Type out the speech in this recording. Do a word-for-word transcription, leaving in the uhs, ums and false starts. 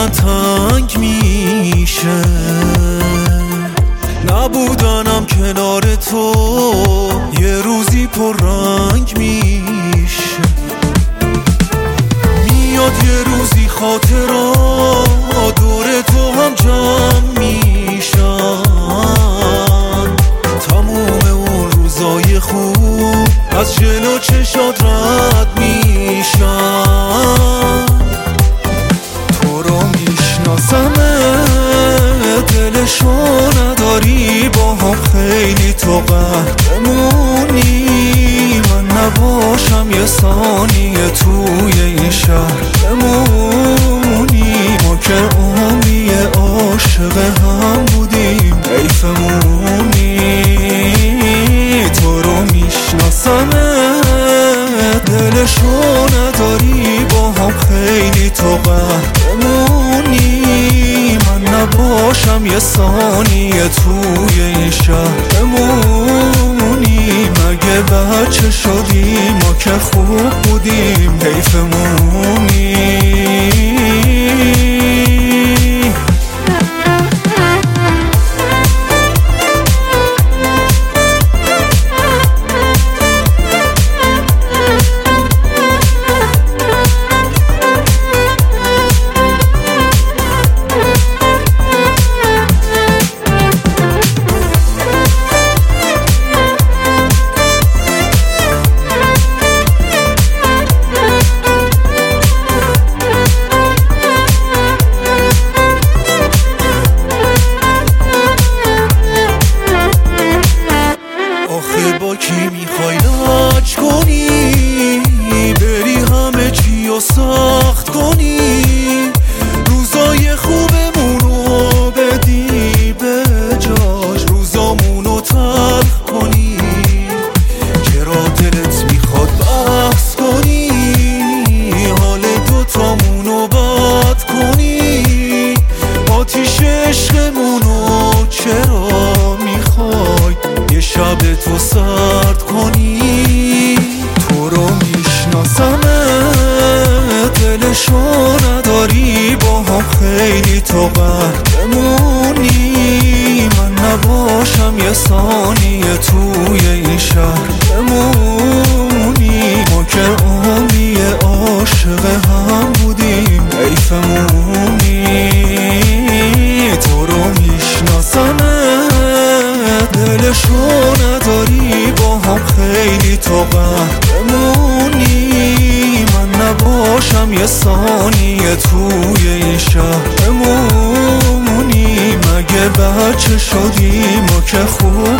من تنگ میشه، نبودنم کنار تو یه روزی پر رنگ میشه. میاد یه روزی خاطرات دور تو هم جمع میشن، تموم اون روزای خوب از جلو چشات رد میشن. تو رو میشناسمه دلشو نداری، با هم خیلی تو قهرمونی، من نباشم یه ثانیه توی این شهر بمونی. ما که عمری عاشق هم بودیم حیفمونی. تو رو میشناسمه دلشو نداری، با هم خیلی تو قهرمونی، من نباشم یه ثانیه توی این شهر بمونی. مگه بچه شدی ما که خوب بودیم حیفمونی. با کی میخوای لاج کنی، بری همه چی رو سخت کنی، روزای خوبمونو بدی به جاش روزامونو تلخ کنی. چرا دلت میخواد بحث کنی، حال دوتامونو بد کنی، آتیش عشقمونو چرا میخوای یه شب تو سرد کنی. تو رو میشناسمه دلشو نداری، با هم خیلی تو قهرمونی، من نباشم یه ثانیه توی این شهر بمونی. ما که عمری عاشق هم بودیم حیفمونی. تو رو میشناسمه دلشو نداری، با هم خیلی تو قهرمونی، من نباشم یه ثانیه توی این شهر بمونی. مگه بچه شدی ما که خوب